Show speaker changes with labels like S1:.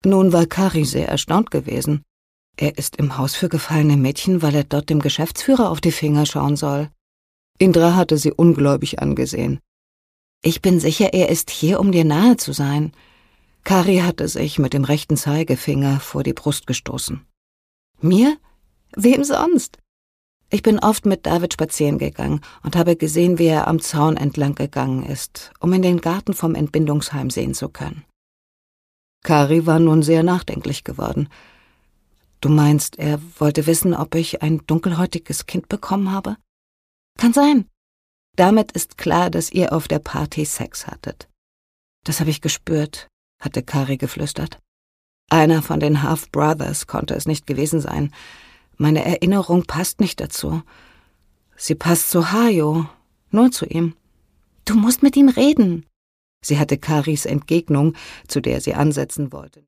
S1: Nun war Kari sehr erstaunt gewesen. Er ist im Haus für gefallene Mädchen, weil er dort dem Geschäftsführer auf die Finger schauen soll. Indra hatte sie ungläubig angesehen. »Ich bin sicher, er ist hier, um dir nahe zu sein.« Kari hatte sich mit dem rechten Zeigefinger vor die Brust gestoßen. »Mir? Wem sonst?« Ich bin oft mit David spazieren gegangen und habe gesehen, wie er am Zaun entlang gegangen ist, um in den Garten vom Entbindungsheim sehen zu können. Kari war nun sehr nachdenklich geworden. »Du meinst, er wollte wissen, ob ich ein dunkelhäutiges Kind bekommen habe?« »Kann sein. Damit ist klar, dass ihr auf der Party Sex hattet.« »Das habe ich gespürt«, hatte Kari geflüstert. »Einer von den Half-Brothers konnte es nicht gewesen sein. Meine Erinnerung passt nicht dazu. Sie passt zu Hajo, nur zu ihm.« »Du musst mit ihm reden.« Sie hatte Karis Entgegnung, zu der sie ansetzen wollte,